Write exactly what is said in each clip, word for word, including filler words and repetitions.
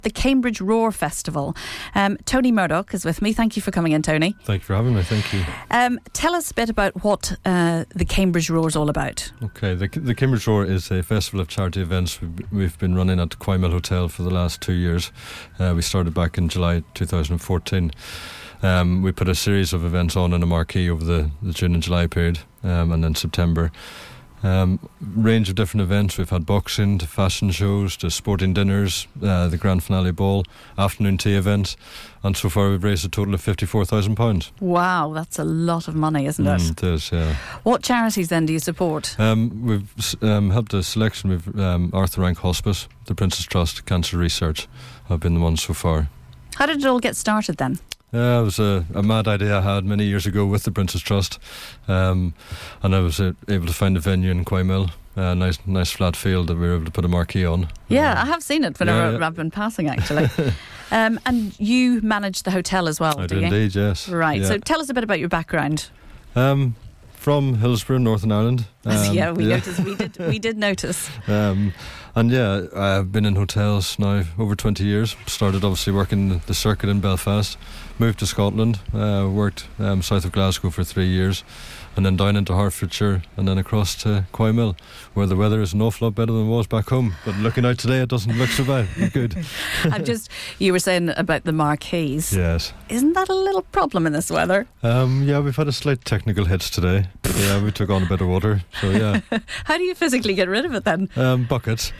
the Cambridge Roar Festival. Um, Tony Murdoch is with me. Thank you for coming in, Tony. Thank you for having me. Thank you. Um, tell us a bit about what uh, the Cambridge Roar is all about. Okay, the, the Cambridge Roar is a festival of charity events we've, we've been running at Quoy Mill Hotel for the last two years. Uh, we started back in July twenty fourteen. Um, we put a series of events on in a marquee over the, the June and July period, um, and then September. Um, range of different events. We've had boxing to fashion shows to sporting dinners, uh, the grand finale ball, afternoon tea events, and so far we've raised a total of fifty-four thousand pounds. Wow, that's a lot of money, isn't it? Mm, it is, yeah. What charities then do you support? Um, we've um, helped a selection. We've um, Arthur Rank Hospice, the Prince's Trust, Cancer Research have been the ones so far. How did it all get started then? Uh, it was a, a mad idea I had many years ago with the Prince's Trust, um, and I was uh, able to find a venue in Quoy Mill, a nice, nice flat field that we were able to put a marquee on. Yeah, uh, I have seen it whenever yeah, yeah. I've been passing, actually. um, and you manage the hotel as well, I do do you? indeed, yes. Right, yeah. so tell us a bit about your background. Um, from Hillsborough, Northern Ireland. Um, yeah, we yeah. noticed. We did. We did notice. Um, and yeah, I've been in hotels now over twenty years. Started obviously working the circuit in Belfast. Moved to Scotland. Uh, worked um, south of Glasgow for three years, and then down into Hertfordshire, and then across to Quoy Mill, where the weather is an awful lot better than it was back home. But looking out today, it doesn't look so bad. Good. I'm just. You were saying about the marquees. Yes. Isn't that a little problem in this weather? Um, yeah, we've had a slight technical hitch today. Yeah, we took on a bit of water. So yeah. How do you physically get rid of it then? Um, buckets.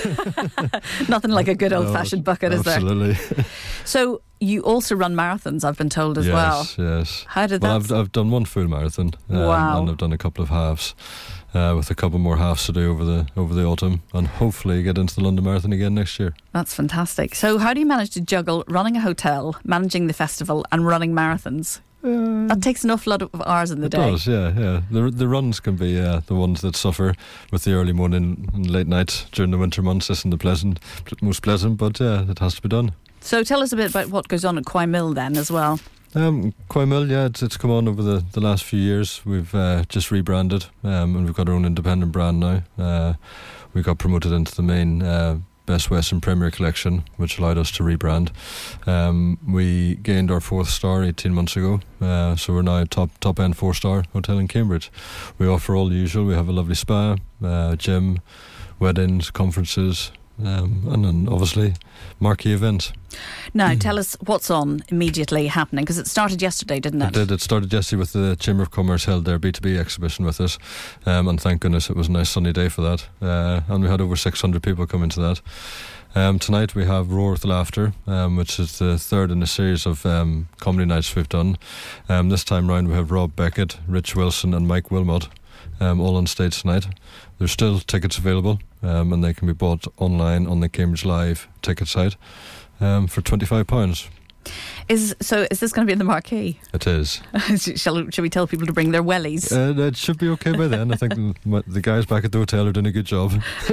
Nothing like a good old-fashioned no, bucket, is there? Absolutely. So you also run marathons, I've been told as yes, well. Yes, yes. How did well, that? I've, I've done one full marathon. Um, Wow. And I've done a couple of halves, uh, with a couple more halves to do over the over the autumn, and hopefully get into the London Marathon again next year. That's fantastic. So how do you manage to juggle running a hotel, managing the festival, and running marathons? Uh, That takes an awful lot of hours in the it day. does, yeah, yeah. The the runs can be uh, the ones that suffer with the early morning and late night during the winter months. Isn't the pleasant, most pleasant, but yeah, it has to be done. So tell us a bit about what goes on at Quoy Mill then as well. Um, Quoy Mill, yeah, it's, it's come on over the, the last few years. We've uh, just rebranded, um, and we've got our own independent brand now. Uh, we got promoted into the main uh, Best Western Premier Collection, which allowed us to rebrand. Um, we gained our fourth star eighteen months ago, uh, so we're now a top top end four star hotel in Cambridge. We offer all the usual. We have a lovely spa, uh, gym, weddings, conferences, um, and then obviously marquee events. Now tell us what's on immediately happening, because it started yesterday, didn't it? It did. It started yesterday with the Chamber of Commerce held their B two B exhibition with us, um, and thank goodness it was a nice sunny day for that, uh, and we had over six hundred people come into that. Um, tonight we have Roar with Laughter, um, which is the third in a series of um, comedy nights we've done. Um, this time round we have Rob Beckett, Rich Wilson and Mike Wilmot, um, all on stage tonight. There's still tickets available, um, and they can be bought online on the Cambridge Live ticket site um, for twenty-five pounds. Is so? Is this going to be in the marquee? It is. Shall Shall we tell people to bring their wellies? Uh, it should be okay by then. I think the, the guys back at the hotel are doing a good job.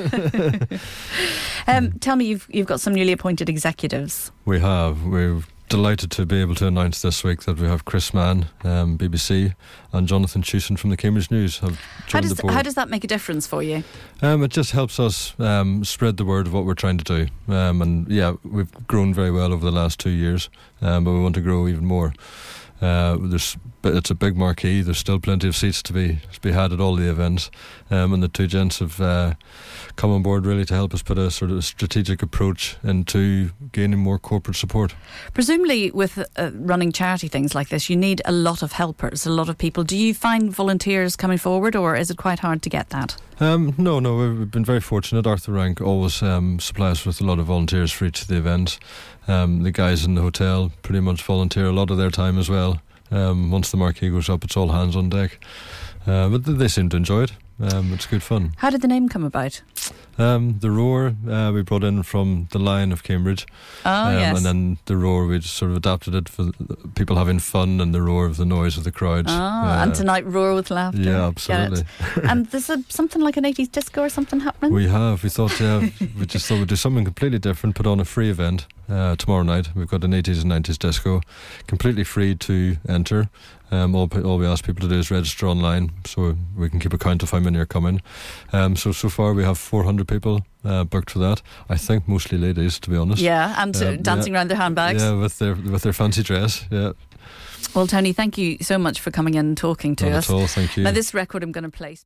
um, tell me, you've you've got some newly appointed executives. We have. We're delighted to be able to announce this week that we have Chris Mann, um, B B C, and Jonathan Chewson from the Cambridge News have joined How does the board. how does that make a difference for you? Um, it just helps us um, spread the word of what we're trying to do. Um, and yeah, we've grown very well over the last two years, um, but we want to grow even more. Uh, there's, it's a big marquee. There's still plenty of seats to be to be had at all the events, um, and the two gents have uh, come on board really to help us put a sort of strategic approach into gaining more corporate support. Presumably, with uh, running charity things like this, you need a lot of helpers, a lot of people. Do you find volunteers coming forward, or is it quite hard to get that? Um, no, no, we've been very fortunate. Arthur Rank always um, supplies us with a lot of volunteers for each of the events. Um, the guys in the hotel pretty much volunteer a lot of their time as well. Um, once the marquee goes up, it's all hands on deck. Uh, but they seem to enjoy it. Um, it's good fun. How did the name come about? Um, the Roar uh, we brought in from the Lion of Cambridge. Oh, um, yes. And then the Roar, we just sort of adapted it for people having fun, and the roar of the noise of the crowds. Ah, uh, and tonight Roar with Laughter. Yeah, absolutely. And there's a, something like an eighties disco or something happening? We have. We thought, yeah, we just thought we'd do something completely different, put on a free event uh, tomorrow night. We've got an eighties and nineties disco, completely free to enter. Um, all, all we ask people to do is register online, so we can keep a count of how many are coming. Um, so so far we have four hundred people uh, booked for that. I think mostly ladies, to be honest. Yeah, and uh, dancing yeah, around their handbags. Yeah, with their with their fancy dress. Yeah. Well, Tony, thank you so much for coming in and talking to Not us. At all, thank you. Now, this record I'm going to play.